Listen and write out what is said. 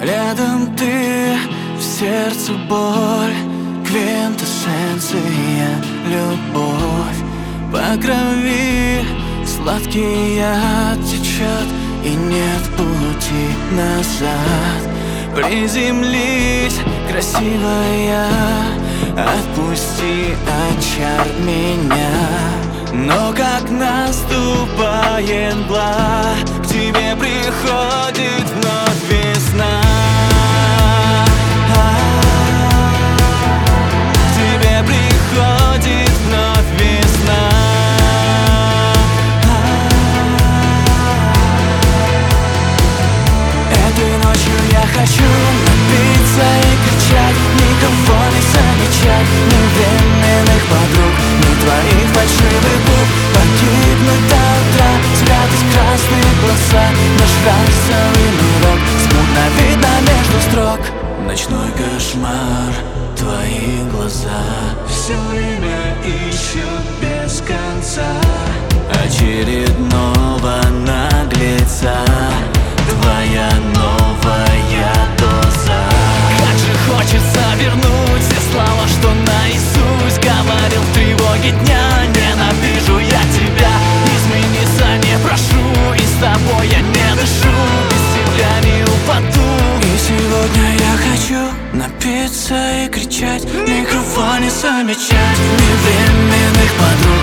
Рядом ты, в сердце боль, квинтэссенция любовь. По крови сладкий яд течет, и нет пути назад. Приземлись, красивая, отпусти от чар меня. Но как наступает мгла, к тебе приходит вновь весна. К тебе приходит вновь весна. Этой ночью я хочу напиться и кричать, никого не замечать, ни временных подруг, ни твоих фальшивых губ. Погибнуть до утра, спрятать красные глаза, наш расовый мирок смутно видно между строк. Ночной кошмар, твои глаза все время ищут без конца очередного наглеца. Твоя новая доза. Как же хочется вернуть все слова, что наизусть говорил в тревоге дня. Ненавижу я тебя, измениться не прошу, и с тобой я не дышу, без тебя не упаду. И сегодня я хочу напиться и кричать, никого не замечать, ни временных подруг,